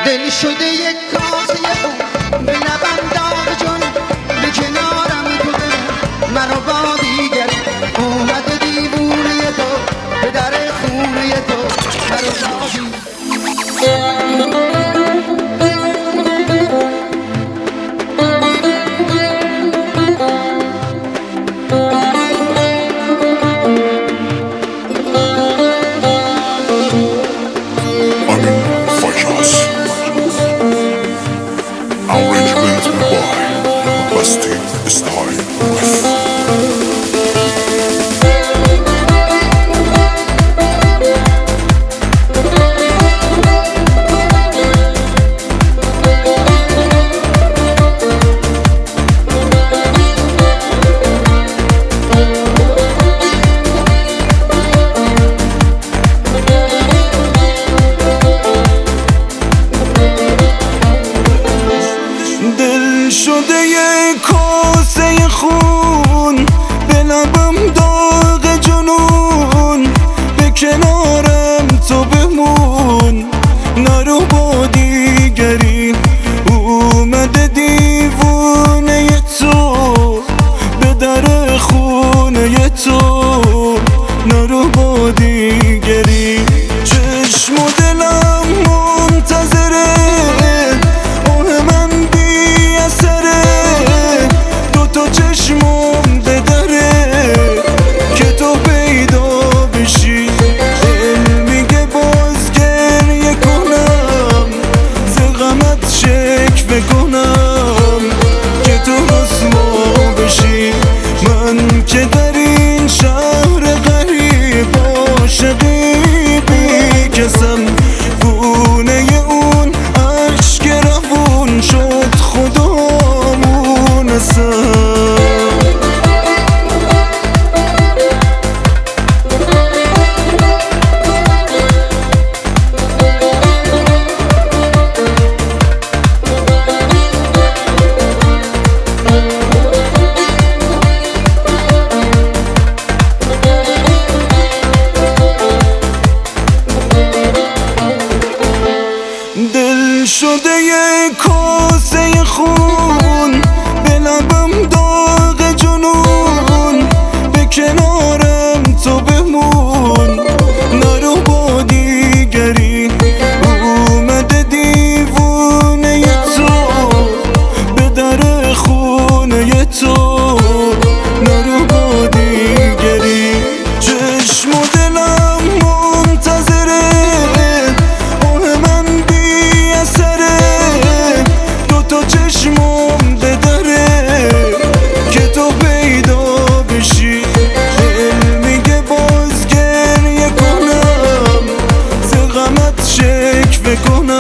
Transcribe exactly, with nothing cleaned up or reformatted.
دل شده یک کاسه خون به لبم داغ جان به کنارم تو بمون مرا با دیگر اومده دیوونه تو به در خونه تو مرا زادی شده یک کاسه خون به لبم داغ جنون به کنارم تو بمون نرو با دیگری اومده دیوونه تو به در خونه تو نرو با دیگری چشم و دلم منتظره چشمم به دره که تو پیدا بشی دل میگه باز گریه کنم ز غمت شکوه کنم که تو رسوا بشی من که در این شهر غریب عاشقی بی کسم گونه اون عشق روون شد خدامون اصلا دل شده یک کاسه خون به لبم داغ جنون به کنارم تو بمون نرو با دیگری اومده دیوونه تو به در خونه تو نرو با دیگری چشم و دلم منتظره چشمم به دره که تو پیدا بشی دل میگه باز گریه کنم ز غمت شکوه کنم